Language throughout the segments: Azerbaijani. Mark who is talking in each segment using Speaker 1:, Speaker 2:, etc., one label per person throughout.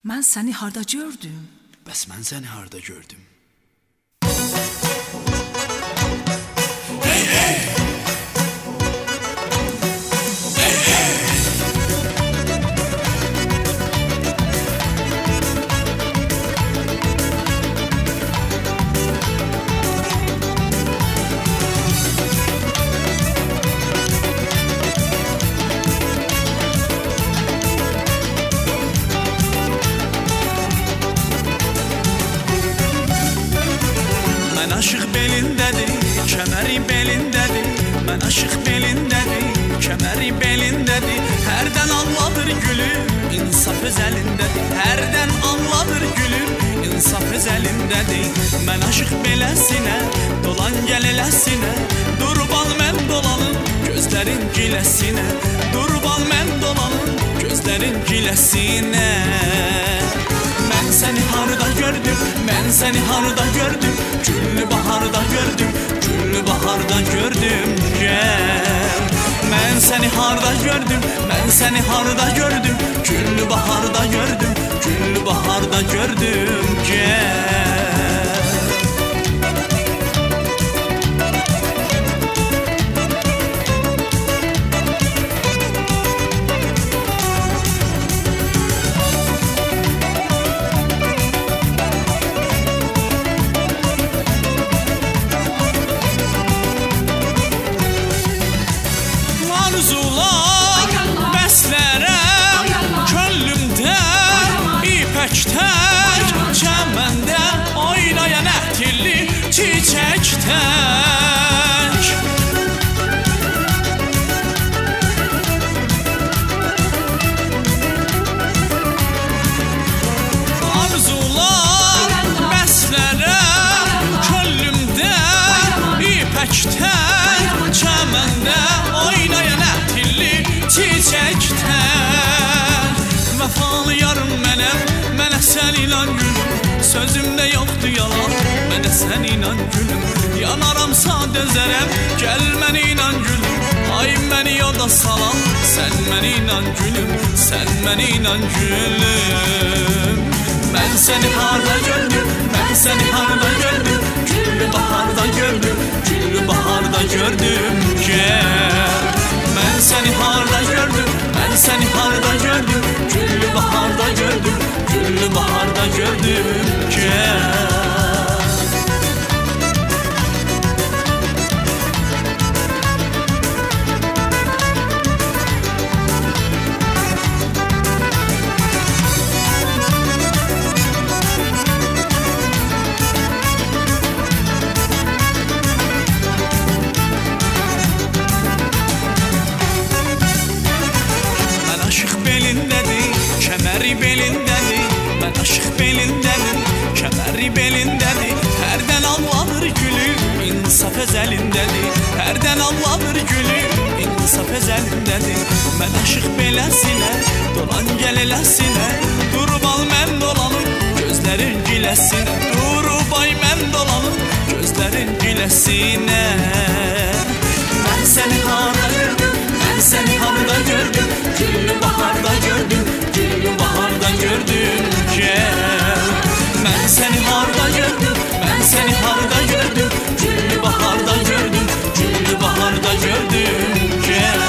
Speaker 1: Mən səni harda gördüm?
Speaker 2: Bəs mən səni harda gördüm? Hey hey! Hey hey! Mən aşıq belindədir, kəməri belindədir. Mən aşıq belindədir, kəməri belindədir. Hərdən anladır gülüm, insaf öz əlindədir. Hərdən anladır gülüm, insaf öz əlindədir. Mən aşıq beləsinə, dolan gəl eləsinə. Durban mən dolanım, gözlərin giləsinə. Durban mən dolanım, gözlərin giləsinə. Mən səni harda gördüm, mən səni harda gördüm. Güllü baharda gördüm, güllü baharda gördüm. Gəl. Mən səni harda gördüm, mən səni harda gördüm. Güllü baharda gördüm, güllü baharda gördüm. Gəl. Arzular bəslərəm könlümdə ipək tək çəməndə oynayan ətirli çiçək tək. Arzular bəslərəm könlümdə ipək tək çəməndə oynayan çiçəkdən. Vəfalı yarım mənəm, mənə sən inan gülüm. Sözümdə yoxdur yalan, mənə sən inan gülüm. Yanaramsa dözərəm, gəl mənə inan gülüm. Ay məni yoda salan, sən mənə inan gülüm. Sən mənə inan gülüm. Mən səni harda gördüm, mən səni harda gördüm. Güllü baharda gördüm, güllü baharda gördüm. Gəl. Mən səni harda gördüm, mən səni harda gördüm. Güllü baharda gördüm, güllü baharda gördüm. Gəl. Kəməri belindədir, mən aşıq belindədir. Kəməri belindədir, hərdən anladır gülüm, insaf öz əlindədir. Hərdən anladır gülüm, insaf öz əlindədir. Mən aşıq beləsinə, dolan gəl eləsinə. Durub al mən dolanım, gözlərin giləsinə. Durub ay mən dolanım, gözlərin giləsinə. Mən səni harda gördüm, mən səni harda gördüm. Güllü baharda gördüm, güllü baharda gördüm. Gəl. Mən səni harda gördüm, mən səni harda gördüm. Güllü baharda gördüm, güllü baharda gördüm. Gəl.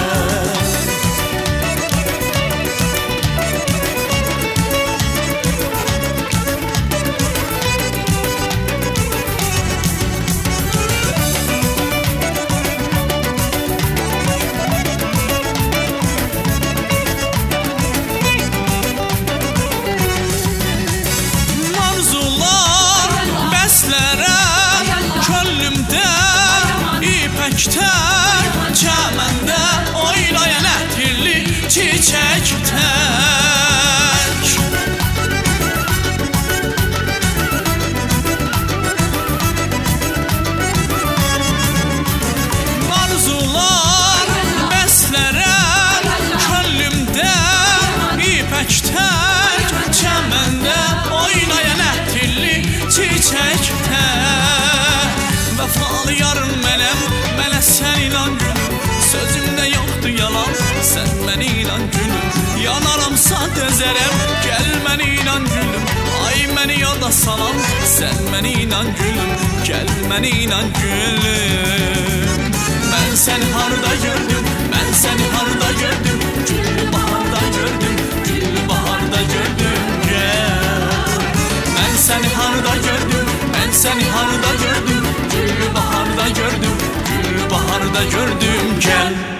Speaker 2: Tək çəməndə oynayan ətirli çiçək tək. Arzular bəslərəm könlümdə ipək tək çəməndə oynayan ətirli çiçək tək. Vəfalı yarım mənəm, mənə sən inan gülüm. Sözümdə yoxdur yalan, sən mənə inan gülüm. Yanaramsa dözərəm, gəl məni inan gülüm, gel məni inan gülüm. Mən səni harda gördüm, mən səni harda gördüm, gül baharda gördüm, gül baharda gördüm, gel. Mən səni harda gördüm, mən səni harda gördüm, gül baharda gördüm, gül baharda gördüm, gel.